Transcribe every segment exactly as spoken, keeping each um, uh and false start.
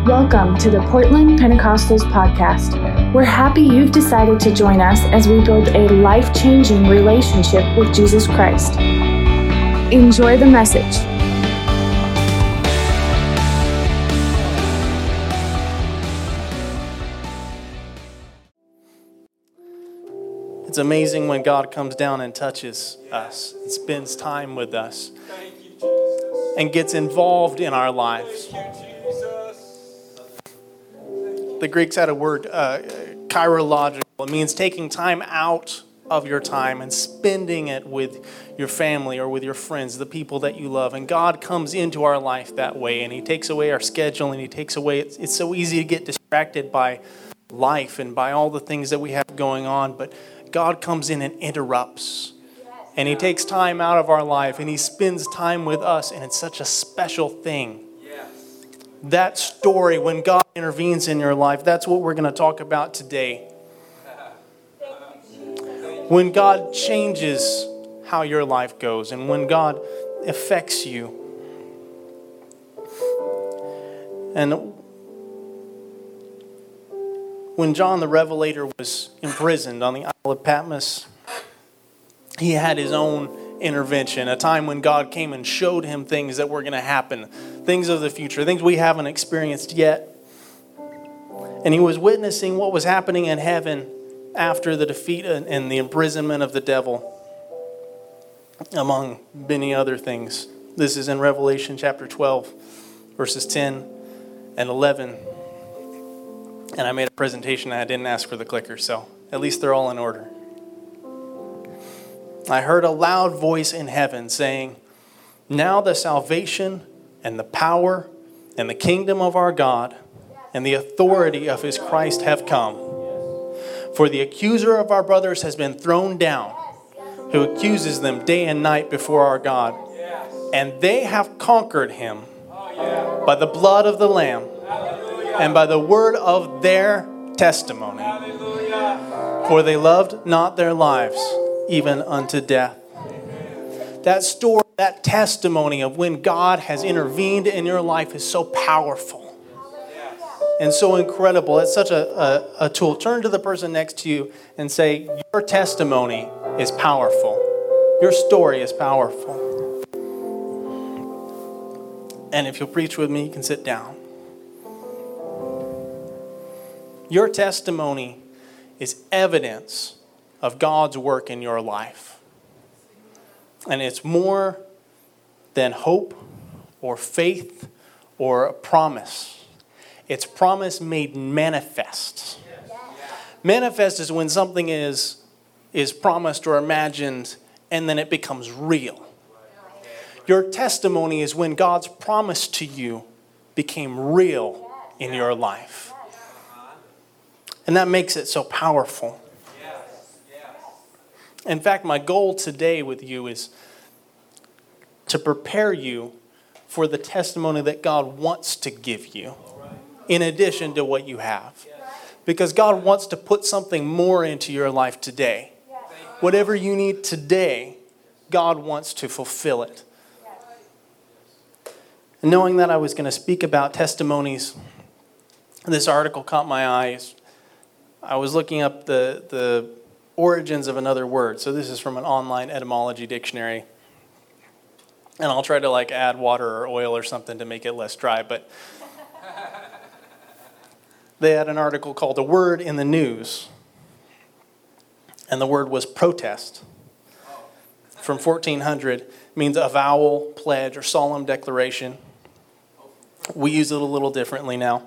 Welcome to the Portland Pentecostals podcast. We're happy you've decided to join us as we build a life-changing relationship with Jesus Christ. Enjoy the message. It's amazing when God comes down and touches us and spends time with us and gets involved in our lives. The Greeks had a word, uh, chirological. It means taking time out of your time and spending it with your family or with your friends, the people that you love. And God comes into our life that way, and He takes away our schedule, and He takes away, it's, it's so easy to get distracted by life and by all the things that we have going on. But God comes in and interrupts. And He takes time out of our life, and He spends time with us, and it's such a special thing. That story, when God intervenes in your life, that's what we're going to talk about today. When God changes how your life goes and when God affects you. And when John the Revelator was imprisoned on the Isle of Patmos, he had his own intervention, a time when God came and showed him things that were going to happen, things of the future, things we haven't experienced yet. And he was witnessing what was happening in heaven after the defeat and the imprisonment of the devil, among many other things. This is in Revelation chapter twelve, verses ten and eleven. And I made a presentation and I didn't ask for the clicker, so at least they're all in order. I heard a loud voice in heaven saying, "Now the salvation and the power and the kingdom of our God and the authority of His Christ have come. For the accuser of our brothers has been thrown down, who accuses them day and night before our God. And they have conquered him by the blood of the Lamb and by the word of their testimony. For they loved not their lives even unto death." That story, that testimony of when God has intervened in your life is so powerful and so incredible. It's such a, a, a tool. Turn to the person next to you and say, your testimony is powerful. Your story is powerful. And if you'll preach with me, you can sit down. Your testimony is evidence of God's work in your life. And it's more than hope or faith or a promise. It's promise made manifest. Manifest is when something is, is promised or imagined and then it becomes real. Your testimony is when God's promise to you became real in your life. And that makes it so powerful. In fact, my goal today with you is to prepare you for the testimony that God wants to give you, in addition to what you have. Because God wants to put something more into your life today. Whatever you need today, God wants to fulfill it. And knowing that I was going to speak about testimonies, this article caught my eyes. I was looking up the the origins of another word. So this is from an online etymology dictionary. And I'll try to like add water or oil or something to make it less dry. But they had an article called "A Word in the News." And the word was protest. From fourteen hundred. It means avowal, pledge, or solemn declaration. We use it a little differently now.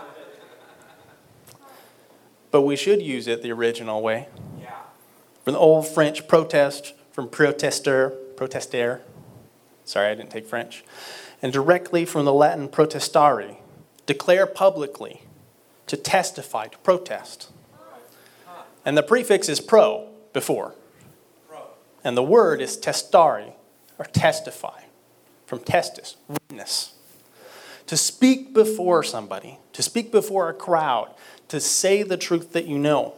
But we should use it the original way. From the old French protest, from protester, protester. Sorry, I didn't take French. And directly from the Latin protestare, declare publicly, to testify, to protest. And the prefix is pro, before. And the word is testare, or testify, from testis, witness. To speak before somebody, to speak before a crowd, to say the truth that you know.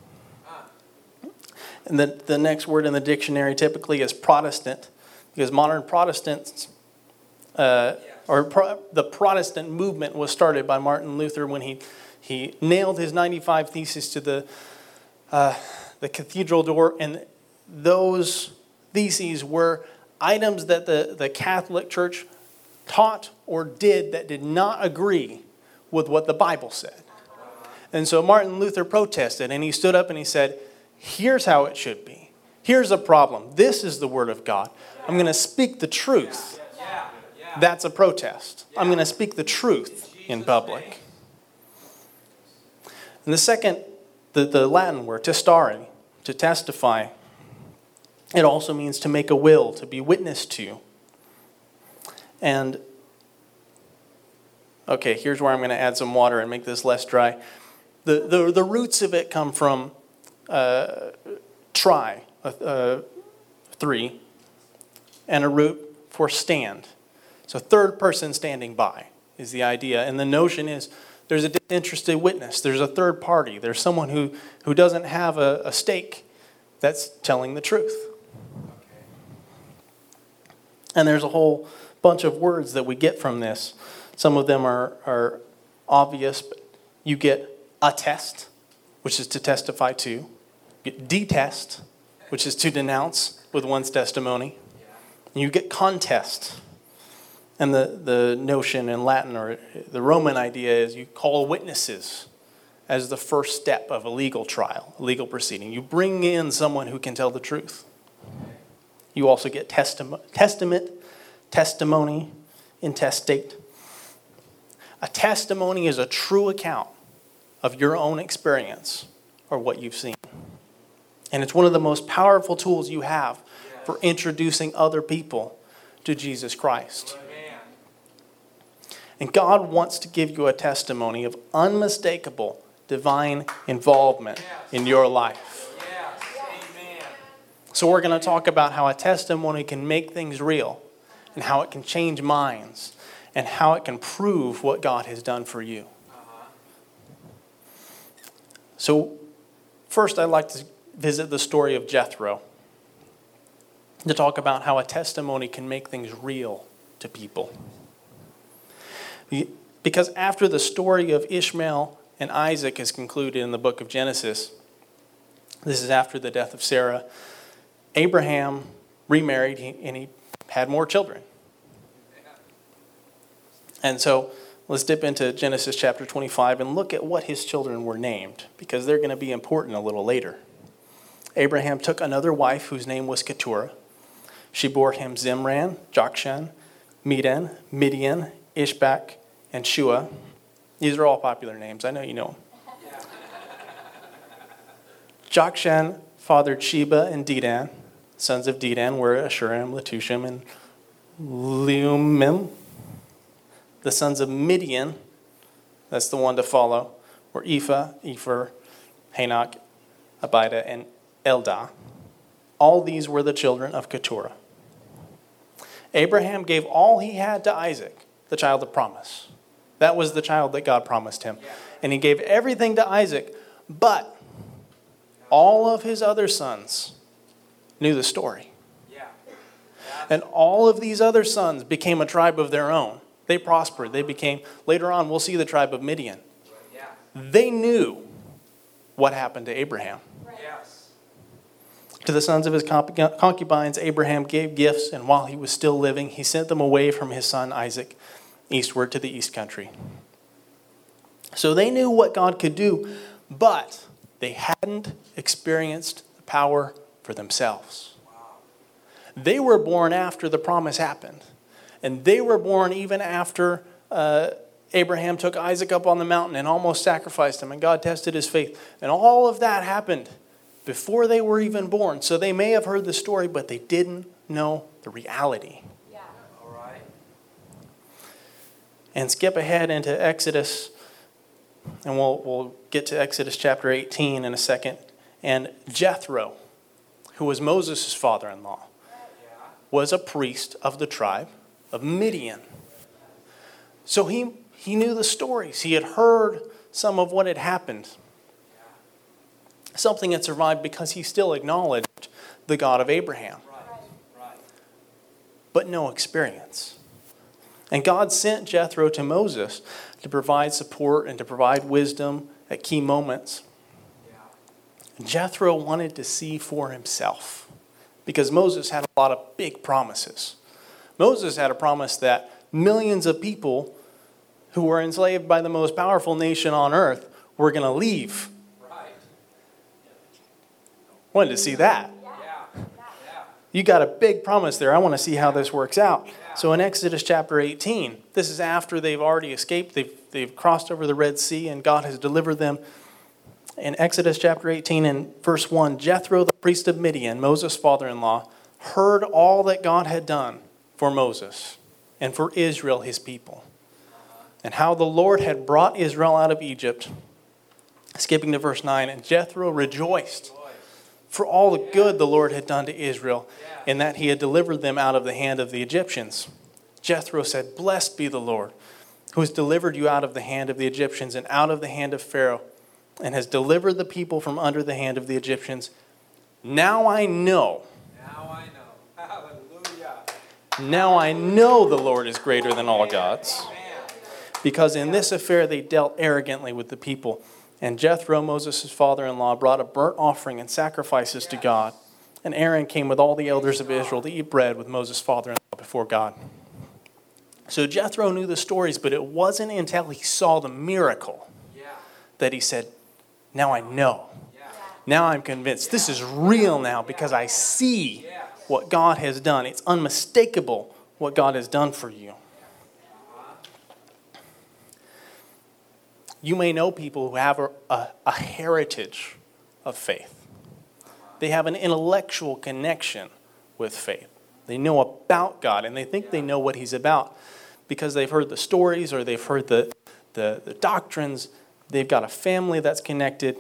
And the, the next word in the dictionary typically is Protestant, because modern Protestants uh, or pro, the Protestant movement was started by Martin Luther when he, he nailed his ninety-five Theses to the, uh, the cathedral door. And those theses were items that the, the Catholic Church taught or did that did not agree with what the Bible said. And so Martin Luther protested, and he stood up and he said, here's how it should be. Here's a problem. This is the Word of God. I'm going to speak the truth. That's a protest. I'm going to speak the truth in public. And the second, the, the Latin word, testare, to testify, it also means to make a will, to be witness to. And, okay, here's where I'm going to add some water and make this less dry. The, the, the roots of it come from uh, try, uh, uh, three, and a root for stand. So third person standing by is the idea. And the notion is there's a disinterested witness. There's a third party. There's someone who, who doesn't have a, a stake that's telling the truth. And there's a whole bunch of words that we get from this. Some of them are, are obvious, but you get attest, which is to testify to. You get detest, which is to denounce with one's testimony. You get contest. And the, the notion in Latin or the Roman idea is you call witnesses as the first step of a legal trial, a legal proceeding. You bring in someone who can tell the truth. You also get testament, testament, testimony, intestate. A testimony is a true account of your own experience or what you've seen. And it's one of the most powerful tools you have for introducing other people to Jesus Christ. And God wants to give you a testimony of unmistakable divine involvement in your life. So we're going to talk about how a testimony can make things real and how it can change minds and how it can prove what God has done for you. So first I'd like to visit the story of Jethro to talk about how a testimony can make things real to people. Because after the story of Ishmael and Isaac is concluded in the book of Genesis, this is after the death of Sarah, Abraham remarried and he had more children. And so let's dip into Genesis chapter twenty-five and look at what his children were named, because they're going to be important a little later. Abraham took another wife whose name was Keturah. She bore him Zimran, Jokshan, Medan, Midian, Ishbak, and Shua. These are all popular names. I know you know them. Jokshan fathered Sheba and Dedan. Sons of Dedan were Ashurim, Letushim, and Leumim. The sons of Midian, that's the one to follow, were Ephah, Epher, Hanok, Abida, and Eldah. All these were the children of Keturah. Abraham gave all he had to Isaac, the child of promise. That was the child that God promised him. And he gave everything to Isaac, but all of his other sons knew the story. And all of these other sons became a tribe of their own. They prospered. They became, later on, we'll see the tribe of Midian. They knew what happened to Abraham. To the sons of his concubines, Abraham gave gifts, and while he was still living, he sent them away from his son Isaac eastward to the east country. So they knew what God could do, but they hadn't experienced the power for themselves. They were born after the promise happened. And they were born even after uh, Abraham took Isaac up on the mountain and almost sacrificed him. And God tested his faith. And all of that happened before they were even born. So they may have heard the story, but they didn't know the reality. Yeah. All right. And skip ahead into Exodus. And we'll, we'll get to Exodus chapter eighteen in a second. And Jethro, who was Moses' father-in-law, was a priest of the tribe of Midian. So he, he knew the stories. He had heard some of what had happened. Something had survived because he still acknowledged the God of Abraham. But no experience. And God sent Jethro to Moses to provide support and to provide wisdom at key moments. Yeah. Jethro wanted to see for himself because Moses had a lot of big promises. Moses had a promise that millions of people who were enslaved by the most powerful nation on earth were going to leave. Right. Wanted to see that. Yeah. You got a big promise there. I want to see how this works out. Yeah. So in Exodus chapter eighteen, this is after they've already escaped. They've, they've crossed over the Red Sea and God has delivered them. In Exodus chapter eighteen and verse one, Jethro, the priest of Midian, Moses' father-in-law, heard all that God had done for Moses and for Israel, his people, and how the Lord had brought Israel out of Egypt. Skipping to verse nine, and Jethro rejoiced for all the good the Lord had done to Israel, in that he had delivered them out of the hand of the Egyptians. Jethro said, "Blessed be the Lord, who has delivered you out of the hand of the Egyptians and out of the hand of Pharaoh, and has delivered the people from under the hand of the Egyptians. Now I know." Now I know. Hallelujah. Now I know the Lord is greater than all gods, because in this affair they dealt arrogantly with the people. And Jethro, Moses' father-in-law, brought a burnt offering and sacrifices to God. And Aaron came with all the elders of Israel to eat bread with Moses' father-in-law before God. So Jethro knew the stories, but it wasn't until he saw the miracle that he said, now I know. Now I'm convinced. This is real now because I see what God has done. It's unmistakable what God has done for you. You may know people who have a, a, a heritage of faith. They have an intellectual connection with faith. They know about God and they think they know what he's about because they've heard the stories or they've heard the, the, the doctrines. They've got a family that's connected.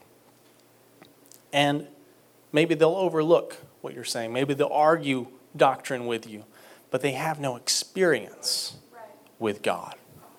And maybe they'll overlook what you're saying. Maybe they'll argue doctrine with you. But they have no experience with God.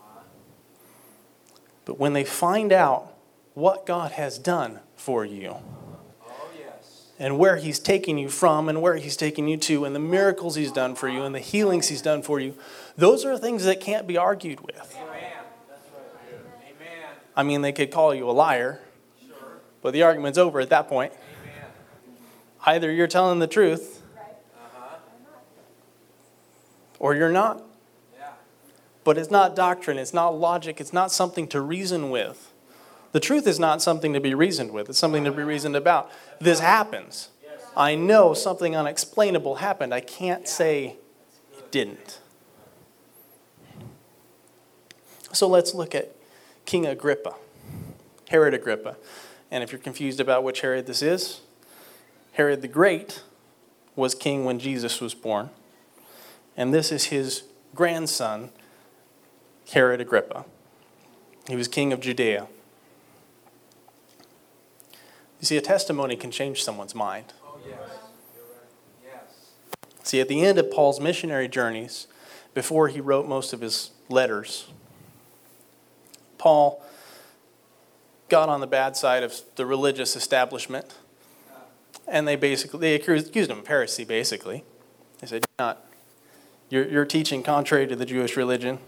But when they find out what God has done for you, oh, yes. and where he's taking you from and where he's taking you to and the miracles he's done for you and the healings he's done for you, those are things that can't be argued with. Amen. That's right. Amen. I mean, they could call you a liar, sure. but the argument's over at that point. Amen. Either you're telling the truth uh-huh. or you're not. Yeah. But it's not doctrine, it's not logic, it's not something to reason with. The truth is not something to be reasoned with, it's something to be reasoned about. This happens. I know something unexplainable happened. I can't say it didn't. So let's look at King Agrippa, Herod Agrippa. And if you're confused about which Herod this is, Herod the Great was king when Jesus was born. And this is his grandson, Herod Agrippa. He was king of Judea. You see, a testimony can change someone's mind. Oh, yes. You're right. Yes. See, at the end of Paul's missionary journeys, before he wrote most of his letters, Paul got on the bad side of the religious establishment, and they basically they accused, accused him of heresy, basically. They said, you're, not, you're, you're teaching contrary to the Jewish religion.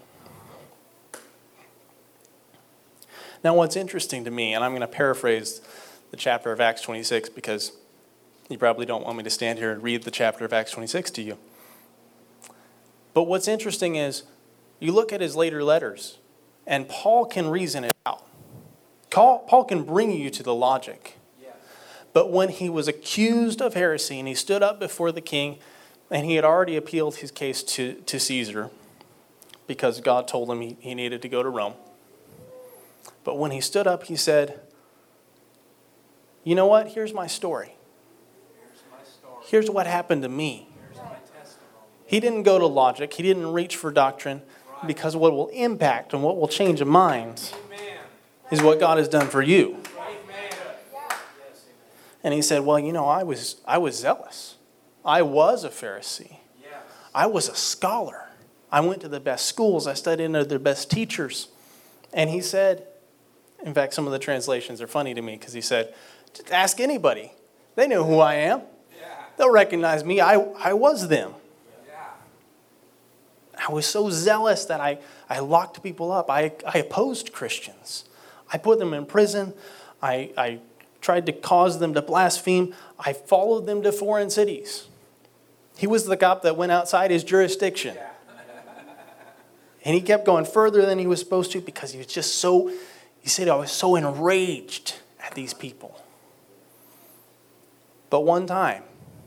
Now, what's interesting to me, and I'm going to paraphrase the chapter of Acts twenty-six because you probably don't want me to stand here and read the chapter of Acts twenty-six to you. But what's interesting is you look at his later letters, and Paul can reason it out. Paul can bring you to the logic. Yes. But when he was accused of heresy and he stood up before the king, and he had already appealed his case to, to Caesar because God told him he, he needed to go to Rome. But when he stood up, he said, you know what? Here's my story. Here's my story. Here's what happened to me. Here's my testimony. He didn't go to logic. He didn't reach for doctrine, Right. because what will impact and what will change a mind Amen. is what God has done for you. Amen. Yes, And he said, well, you know, I was I was zealous. I was a Pharisee. yes. I was a scholar. I went to the best schools. I studied under the best teachers. And he said, in fact, some of the translations are funny to me because he said, just ask anybody. They know who I am. Yeah. They'll recognize me. I, I was them. Yeah. I was so zealous that I, I locked people up. I, I opposed Christians. I put them in prison. I, I tried to cause them to blaspheme. I followed them to foreign cities. He was the cop that went outside his jurisdiction. And he kept going further than he was supposed to because he was just so, he said, I was so enraged at these people. But one time,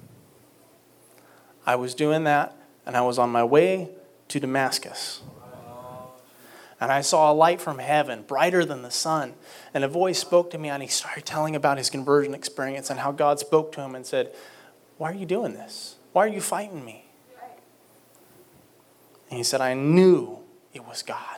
I was doing that, and I was on my way to Damascus. And I saw a light from heaven, brighter than the sun. And a voice spoke to me, and he started telling about his conversion experience and how God spoke to him and said, why are you doing this? Why are you fighting me? And he said, I knew it was God.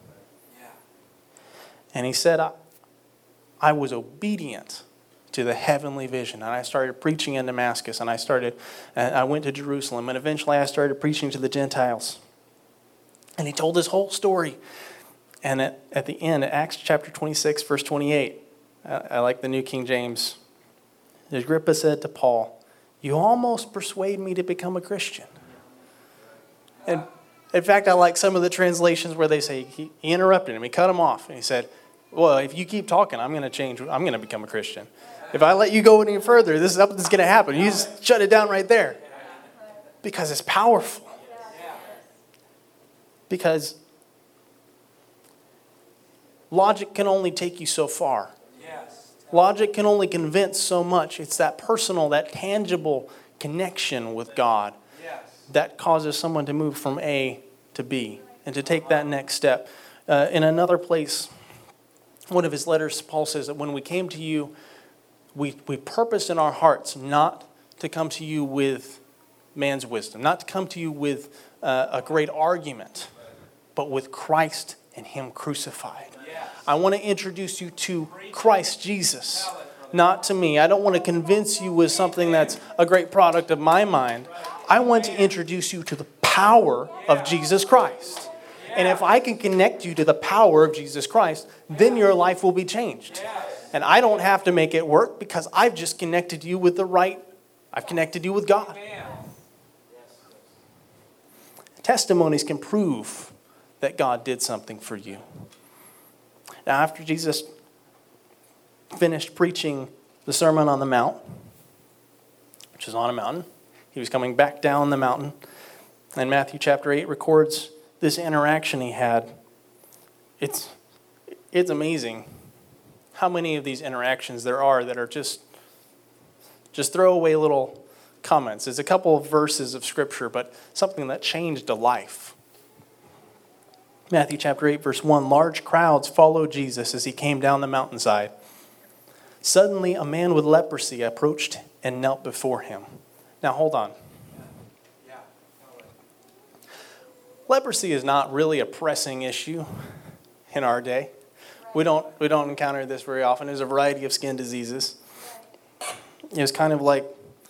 And he said, I, I was obedient to the heavenly vision. And I started preaching in Damascus, and I started, and I went to Jerusalem, and eventually I started preaching to the Gentiles. And he told his whole story. And at, at the end, Acts chapter twenty-six, verse twenty-eight, I, I like the New King James. Agrippa said to Paul, you almost persuade me to become a Christian. And in fact, I like some of the translations where they say, he, he interrupted him, he cut him off, and he said, well, if you keep talking, I'm going to change, I'm going to become a Christian. If I let you go any further, this is something's going to happen. You just shut it down right there. Because it's powerful. Because logic can only take you so far. Logic can only convince so much. It's that personal, that tangible connection with God that causes someone to move from A to B and to take that next step. Uh, in another place, one of his letters, Paul says that when we came to you, we, we purposed in our hearts not to come to you with man's wisdom, not to come to you with uh, a great argument, but with Christ and him crucified. I want to introduce you to Christ Jesus, not to me. I don't want to convince you with something that's a great product of my mind. I want to introduce you to the power of Jesus Christ. And if I can connect you to the power of Jesus Christ, then your life will be changed. And I don't have to make it work because I've just connected you with the right, I've connected you with God. Testimonies can prove that God did something for you. Now, after Jesus finished preaching the Sermon on the Mount, which is on a mountain, he was coming back down the mountain. And Matthew chapter eight records this interaction he had. It's, it's amazing how many of these interactions there are that are just, just throwaway little comments. It's a couple of verses of Scripture, but something that changed a life. Matthew chapter eight, verse one, large crowds followed Jesus as he came down the mountainside. Suddenly, a man with leprosy approached and knelt before him. Now, hold on. Leprosy is not really a pressing issue in our day. We don't we don't encounter this very often. There's a variety of skin diseases. It was kind of like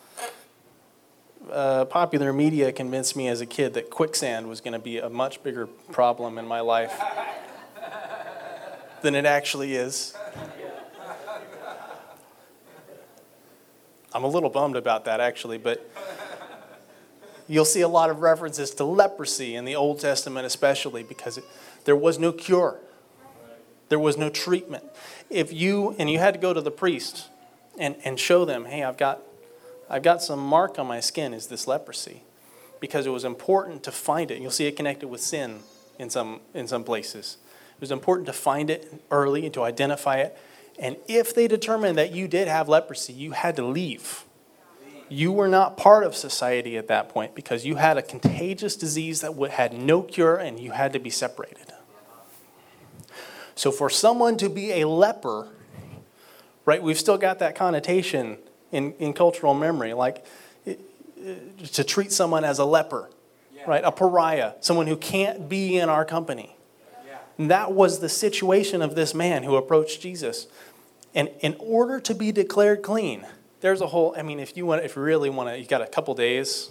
uh, popular media convinced me as a kid that quicksand was going to be a much bigger problem in my life than it actually is. I'm a little bummed about that, actually, but you'll see a lot of references to leprosy in the Old Testament especially because it, there was no cure. There was no treatment. If you, and you had to go to the priest and, and show them, hey, I've got, I've got some mark on my skin, is this leprosy? Because it was important to find it. You'll see it connected with sin in some, in some places. It was important to find it early and to identify it. And if they determined that you did have leprosy, you had to leave. You were not part of society at that point because you had a contagious disease that had no cure and you had to be separated. So for someone to be a leper, right, we've still got that connotation in, in cultural memory, like it, it, to treat someone as a leper, right, a pariah, someone who can't be in our company. And that was the situation of this man who approached Jesus. And in order to be declared clean, there's a whole, I mean, if you want, if you really want to, you got a couple days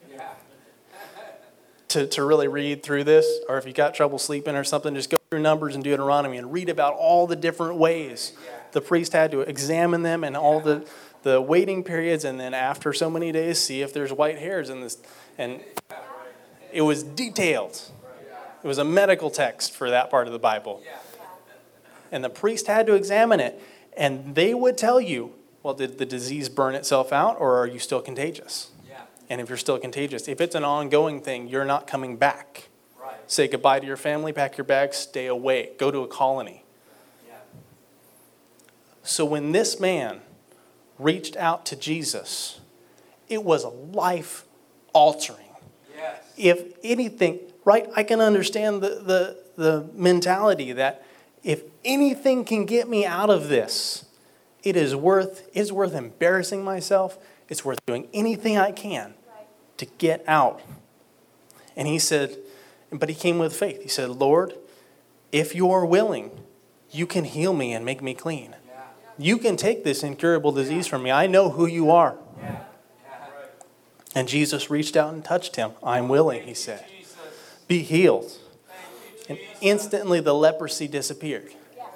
to, to really read through this, or if you got trouble sleeping or something, just go through Numbers and Deuteronomy and read about all the different ways the priest had to examine them and all the, the waiting periods, and then after so many days, see if there's white hairs in this. And It was detailed. It was a medical text for that part of the Bible. And the priest had to examine it. And they would tell you, well, did the disease burn itself out, or are you still contagious? And if you're still contagious, if it's an ongoing thing, you're not coming back. Right. Say goodbye to your family, pack your bags, stay away, go to a colony. Yeah. So when this man reached out to Jesus, it was life-altering. Yes. If anything, right, I can understand the, the, the mentality that if anything can get me out of this, it is worth, it's worth embarrassing myself. It's worth doing anything I can to get out. And he said, but he came with faith. He said, Lord, if you are willing, you can heal me and make me clean. Yeah. You can take this incurable disease from me. I know who you are. Yeah. Yeah. And Jesus reached out and touched him. I'm willing, he said. Be healed. And instantly the leprosy disappeared.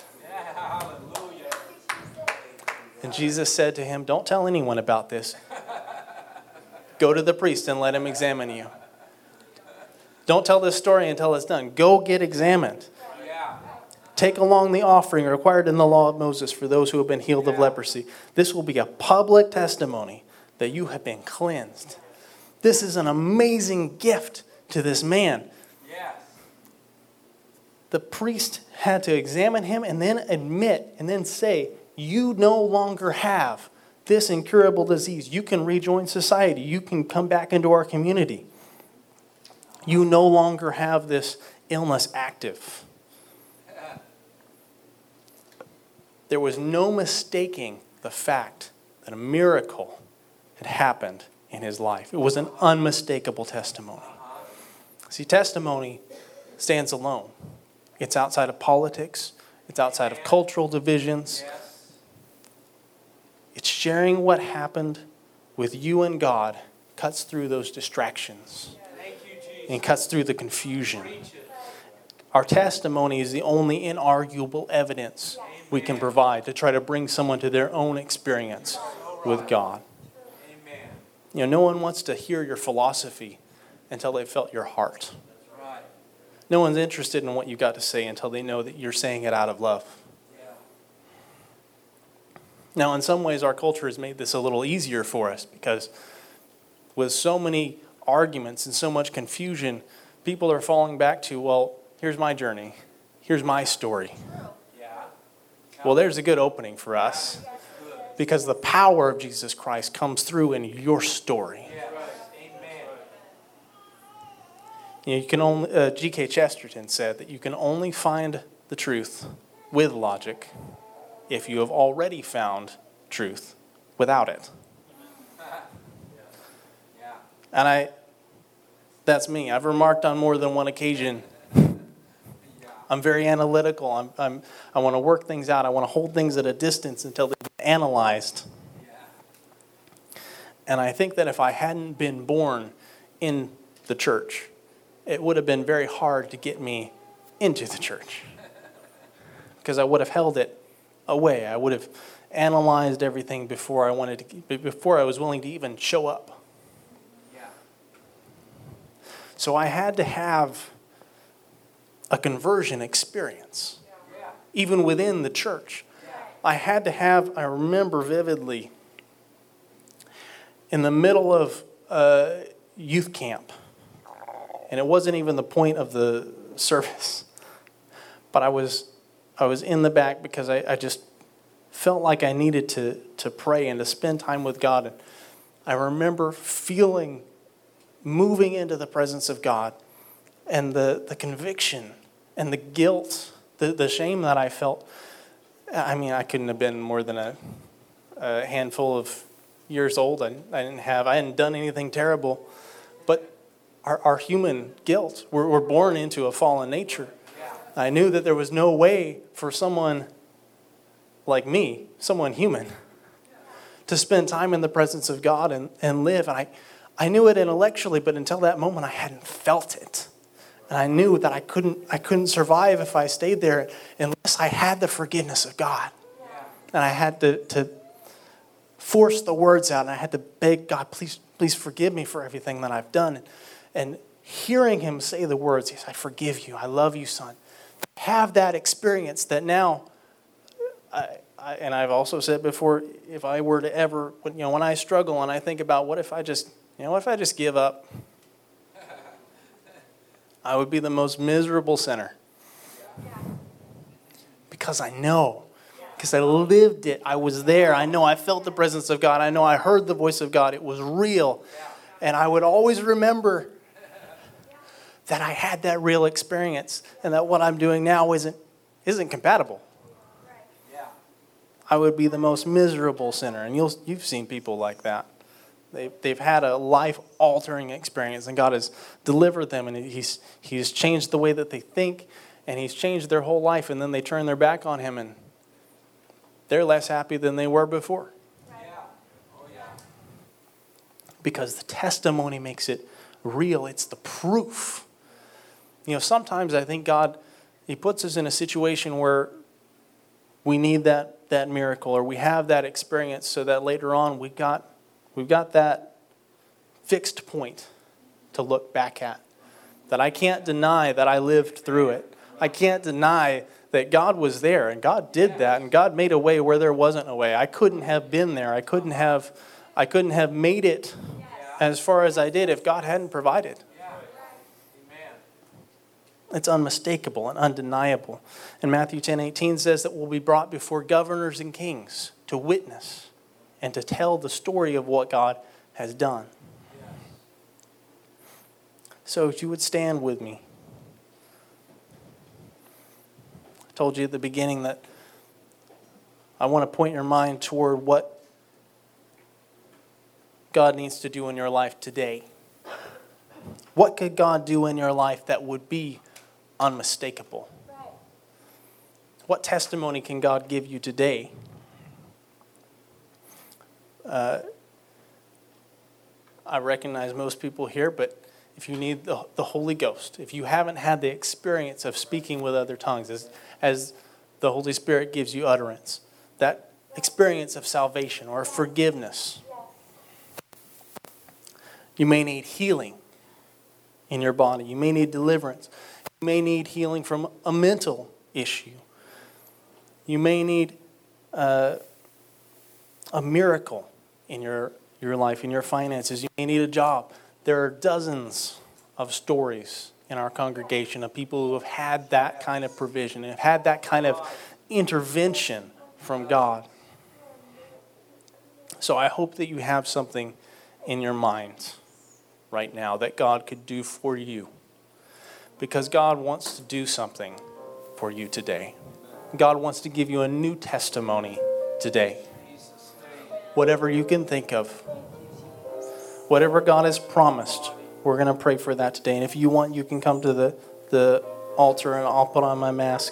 And Jesus said to him, don't tell anyone about this. Go to the priest and let him examine you. Don't tell this story until it's done. Go get examined. Take along the offering required in the law of Moses for those who have been healed of leprosy. This will be a public testimony that you have been cleansed. This is an amazing gift to this man. The priest had to examine him and then admit and then say, you no longer have this incurable disease. You can rejoin society. You can come back into our community. You no longer have this illness active. There was no mistaking the fact that a miracle had happened in his life. It was an unmistakable testimony. See, testimony stands alone. It's outside of politics. It's outside of cultural divisions. It's sharing what happened with you and God, cuts through those distractions and cuts through the confusion. Our testimony is the only inarguable evidence we can provide to try to bring someone to their own experience with God. You know, no one wants to hear your philosophy until they've felt your heart. No one's interested in what you've got to say until they know that you're saying it out of love. Now, in some ways, our culture has made this a little easier for us because with so many arguments and so much confusion, people are falling back to, well, here's my journey. Here's my story. Well, there's a good opening for us because the power of Jesus Christ comes through in your story. You know, you can only, uh, G K Chesterton said that you can only find the truth with logic if you have already found truth without it. And I, that's me. I've remarked on more than one occasion, I'm very analytical. I'm, I'm, I want to work things out. I want to hold things at a distance until they've been analyzed. And I think that if I hadn't been born in the church, it would have been very hard to get me into the church because I would have held it away. I would have analyzed everything before I wanted to, before I was willing to even show up. Yeah. So I had to have a conversion experience, yeah. even within the church. Yeah. I had to have, I remember vividly, in the middle of uh, youth camp, and it wasn't even the point of the service, but I was I was in the back because I, I just felt like I needed to, to pray and to spend time with God. And I remember feeling, moving into the presence of God, and the, the conviction and the guilt, the, the shame that I felt. I mean, I couldn't have been more than a, a handful of years old. I, I didn't have, I hadn't done anything terrible. But our, our human guilt, we're, we're born into a fallen nature. I knew that there was no way for someone like me, someone human, to spend time in the presence of God and, and live. And I, I knew it intellectually, but until that moment I hadn't felt it. And I knew that I couldn't I couldn't survive if I stayed there unless I had the forgiveness of God. And I had to, to force the words out, and I had to beg God, please, please forgive me for everything that I've done. And hearing him say the words, he says, I forgive you, I love you, son. Have that experience that now, I, I, and I've also said before, if I were to ever, you know, when I struggle and I think about what if I just, you know, what if I just give up? I would be the most miserable sinner. Because I know, because I lived it, I was there, I know I felt the presence of God, I know I heard the voice of God, it was real. And I would always remember that I had that real experience and that what I'm doing now isn't isn't compatible. I would be the most miserable sinner. And you'll, you've seen people like that. They've, they've had a life-altering experience, and God has delivered them, and he's, he's changed the way that they think, and he's changed their whole life, and then they turn their back on him, and they're less happy than they were before. Yeah. Oh, yeah. Because the testimony makes it real. It's the proof. You know, sometimes I think God, he puts us in a situation where we need that, that miracle, or we have that experience so that later on we got We've got that fixed point to look back at. That I can't deny that I lived through it. I can't deny that God was there and God did that and God made a way where there wasn't a way. I couldn't have been there. I couldn't have I couldn't have made it as far as I did if God hadn't provided. It's unmistakable and undeniable. And Matthew ten eighteen says that we'll be brought before governors and kings to witness and to tell the story of what God has done. So if you would stand with me. I told you at the beginning that I want to point your mind toward what God needs to do in your life today. What could God do in your life that would be unmistakable? What testimony can God give you today? Uh, I recognize most people here, but if you need the, the Holy Ghost, if you haven't had the experience of speaking with other tongues as, as the Holy Spirit gives you utterance, that experience of salvation or forgiveness, you may need healing in your body. You may need deliverance. You may need healing from a mental issue. You may need uh, a miracle in your, your life, in your finances. You may need a job. There are dozens of stories in our congregation of people who have had that kind of provision and have had that kind of intervention from God. So I hope that you have something in your mind right now that God could do for you. Because God wants to do something for you today. God wants to give you a new testimony today. Whatever you can think of. Whatever God has promised, we're going to pray for that today. And if you want, you can come to the, the altar and I'll put on my mask.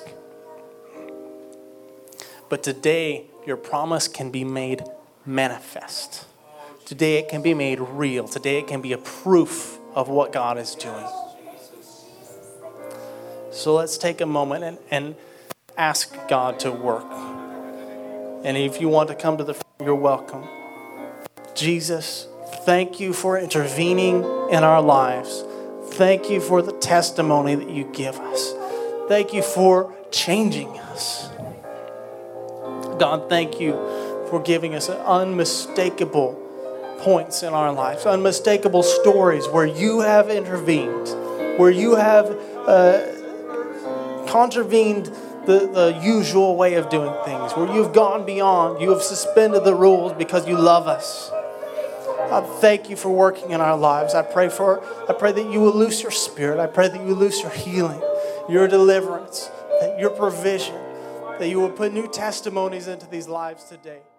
But today, your promise can be made manifest. Today, it can be made real. Today, it can be a proof of what God is doing. So let's take a moment and, and ask God to work. And if you want to come to the front, you're welcome. Jesus, thank you for intervening in our lives. Thank you for the testimony that you give us. Thank you for changing us. God, thank you for giving us unmistakable points in our lives, unmistakable stories where you have intervened, where you have uh, contravened the, the usual way of doing things, where you've gone beyond, you have suspended the rules because you love us. I thank you for working in our lives. I pray for, I pray that you will loose your spirit. I pray that you will loose your healing, your deliverance, that your provision, that you will put new testimonies into these lives today.